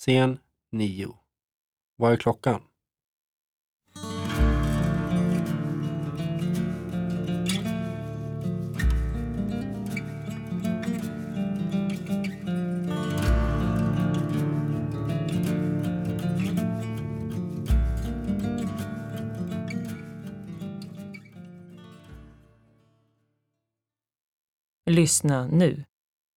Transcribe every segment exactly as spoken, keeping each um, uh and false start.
Scen nio. Vad är klockan? Lyssna nu.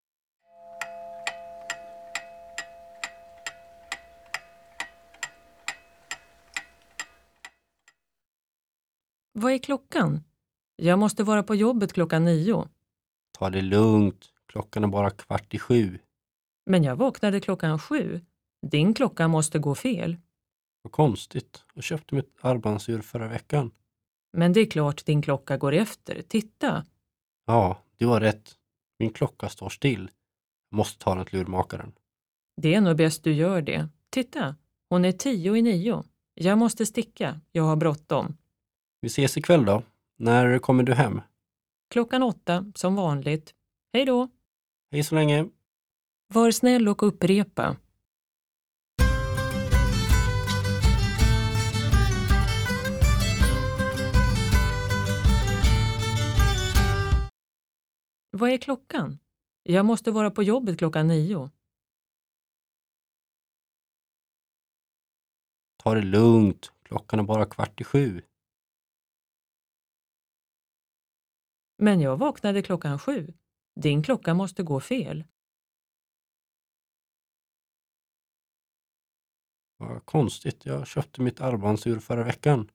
Vad är klockan? Jag måste vara på jobbet klockan nio. Ta det lugnt. Klockan är bara kvart i sju. Men jag vaknade klockan sju. Din klocka måste gå fel. Vad konstigt. Jag köpte mitt armbandsur förra veckan. Men det är klart din klocka går efter. Titta. Ja, du har rätt. Min klocka står still. Jag måste ta den till urmakaren. Det är nog bäst du gör det. Titta, hon är tio i nio. Jag måste sticka. Jag har bråttom. Vi ses ikväll då. När kommer du hem? Klockan åtta, som vanligt. Hej då. Hej så länge. Var snäll och upprepa. Vad är klockan? Jag måste vara på jobbet klockan nio. Ta det lugnt. Klockan är bara kvart i sju. Men jag vaknade klockan sju. Din klocka måste gå fel. Vad konstigt. Jag köpte mitt armbandsur förra veckan.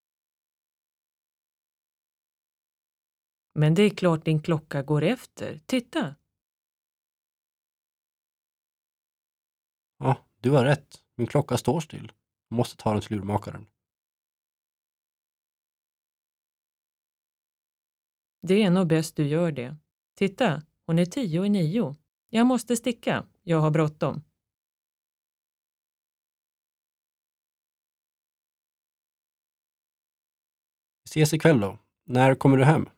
Men det är klart din klocka går efter. Titta. Ja, du har rätt. Min klocka står still. Jag måste ta den till urmakaren. Det är nog bäst du gör det. Titta, hon är tio i nio. Jag måste sticka. Jag har bråttom. Vi ses ikväll då. När kommer du hem?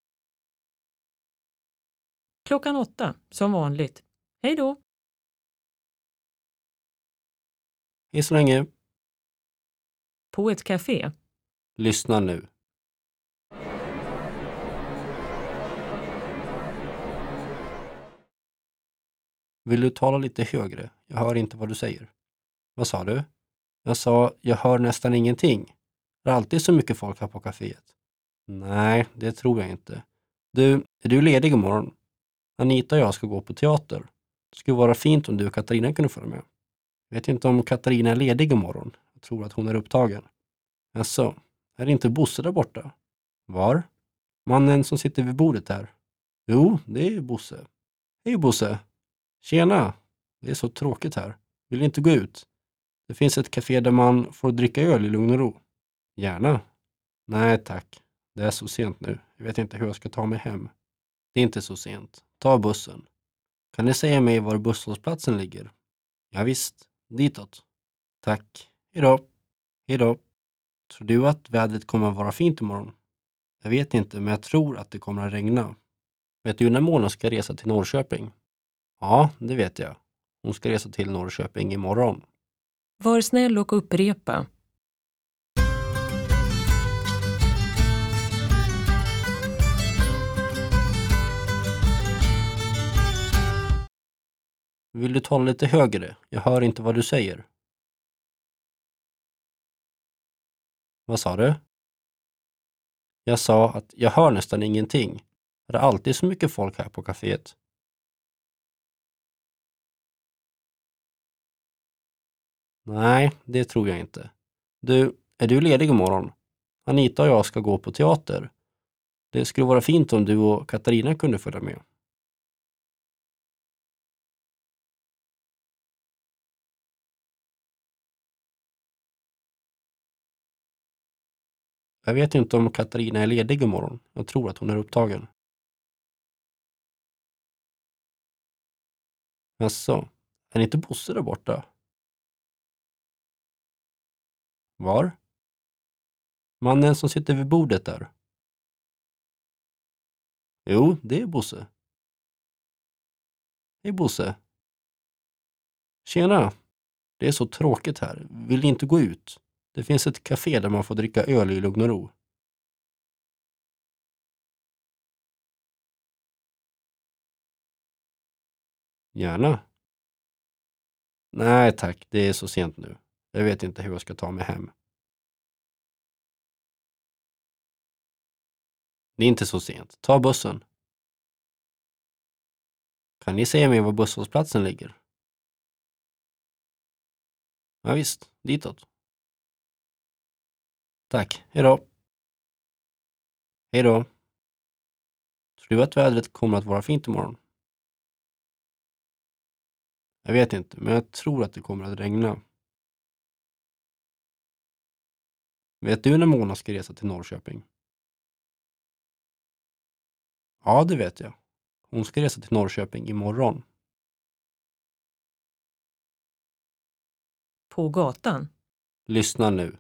Klockan åtta, som vanligt. Hej då. Hej så länge. På ett café. Lyssna nu. Vill du tala lite högre? Jag hör inte vad du säger. Vad sa du? Jag sa, jag hör nästan ingenting. Det är alltid så mycket folk här på kaféet. Nej, det tror jag inte. Du, är du ledig imorgon? Anita och jag ska gå på teater. Det skulle vara fint om du och Katarina kunde följa med. Jag vet inte om Katarina är ledig imorgon. Jag tror att hon är upptagen. Alltså, är det inte Bosse där borta? Var? Mannen som sitter vid bordet där. Jo, det är Bosse. Hej Bosse. Tjena. Det är så tråkigt här. Vill inte gå ut? Det finns ett café där man får dricka öl i lugn och ro. Gärna. Nej tack. Det är så sent nu. Jag vet inte hur jag ska ta mig hem. Det är inte så sent. Ta bussen. Kan ni säga mig var busshållplatsen ligger? Ja visst. Ditåt. Tack. Hejdå. Hejdå. Tror du att vädret kommer att vara fint imorgon? Jag vet inte, men jag tror att det kommer att regna. Vet du när Mona ska resa till Norrköping? Ja, det vet jag. Hon ska resa till Norrköping imorgon. Var snäll och upprepa. Vill du tala lite högre? Jag hör inte vad du säger. Vad sa du? Jag sa att jag hör nästan ingenting. Det är alltid så mycket folk här på kaféet. Nej, det tror jag inte. Du, är du ledig imorgon? Anita och jag ska gå på teater. Det skulle vara fint om du och Katarina kunde följa med. Jag vet inte om Katarina är ledig imorgon. Jag tror att hon är upptagen. Jaså, är inte Bosse där borta? Var? Mannen som sitter vid bordet där. Jo, det är Bosse. Hej Bosse. Tjena. Det är så tråkigt här. Vill inte gå ut? Det finns ett café där man får dricka öl i lugn och ro. Gärna. Nej tack, det är så sent nu. Jag vet inte hur jag ska ta mig hem. Det är inte så sent. Ta bussen. Kan ni säga mig var busshållplatsen ligger? Ja visst, ditåt. Tack, hejdå. Hejdå. Tror du att vädret kommer att vara fint imorgon? Jag vet inte, men jag tror att det kommer att regna. Vet du när Mona ska resa till Norrköping? Ja, det vet jag. Hon ska resa till Norrköping imorgon. På gatan. Lyssna nu.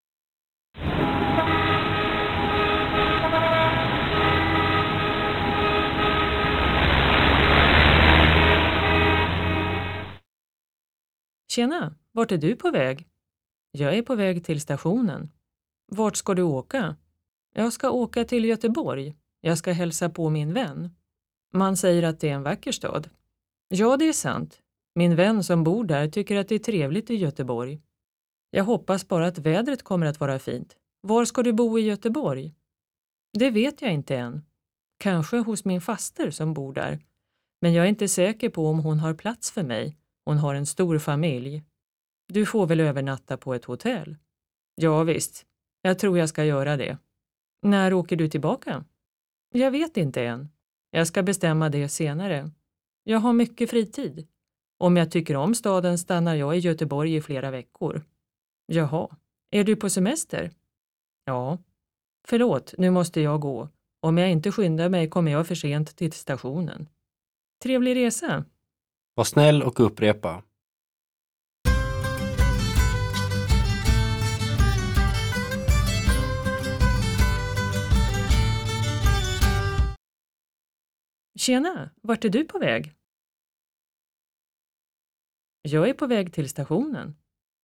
Tjena, vart är du på väg? Jag är på väg till stationen. Vart ska du åka? Jag ska åka till Göteborg. Jag ska hälsa på min vän. Man säger att det är en vacker stad. Ja, det är sant. Min vän som bor där tycker att det är trevligt i Göteborg. Jag hoppas bara att vädret kommer att vara fint. Var ska du bo i Göteborg? Det vet jag inte än. Kanske hos min faster som bor där. Men jag är inte säker på om hon har plats för mig. Hon har en stor familj. Du får väl övernatta på ett hotell? Ja visst, jag tror jag ska göra det. När åker du tillbaka? Jag vet inte än. Jag ska bestämma det senare. Jag har mycket fritid. Om jag tycker om staden stannar jag i Göteborg i flera veckor. Jaha, är du på semester? Ja. Förlåt, nu måste jag gå. Om jag inte skyndar mig kommer jag för sent till stationen. Trevlig resa. Var snäll och upprepa. Tjena, vart är du på väg? Jag är på väg till stationen.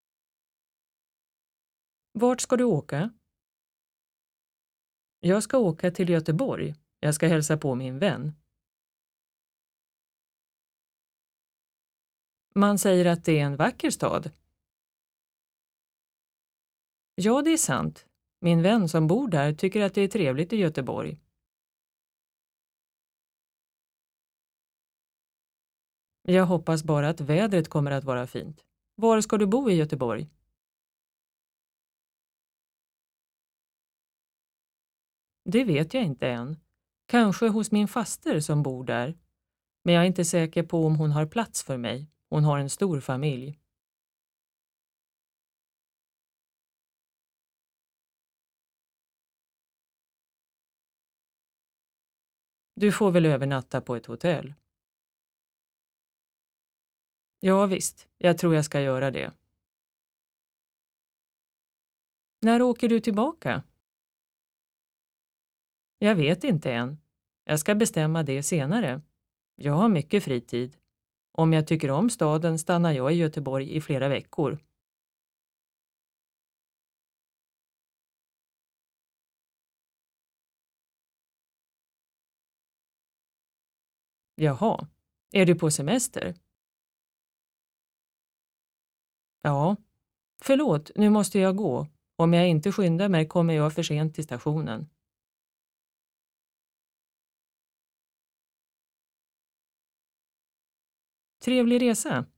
Vart ska du åka? Jag ska åka till Göteborg. Jag ska hälsa på min vän. Man säger att det är en vacker stad. Ja, det är sant. Min vän som bor där tycker att det är trevligt i Göteborg. Jag hoppas bara att vädret kommer att vara fint. Var ska du bo i Göteborg? Det vet jag inte än. Kanske hos min faster som bor där. Men jag är inte säker på om hon har plats för mig. Hon har en stor familj. Du får väl övernatta på ett hotell? Ja visst, jag tror jag ska göra det. När åker du tillbaka? Jag vet inte än. Jag ska bestämma det senare. Jag har mycket fritid. Om jag tycker om staden stannar jag i Göteborg i flera veckor. Jaha, är du på semester? Ja. Förlåt, nu måste jag gå. Om jag inte skyndar mig kommer jag för sent till stationen. Trevlig resa.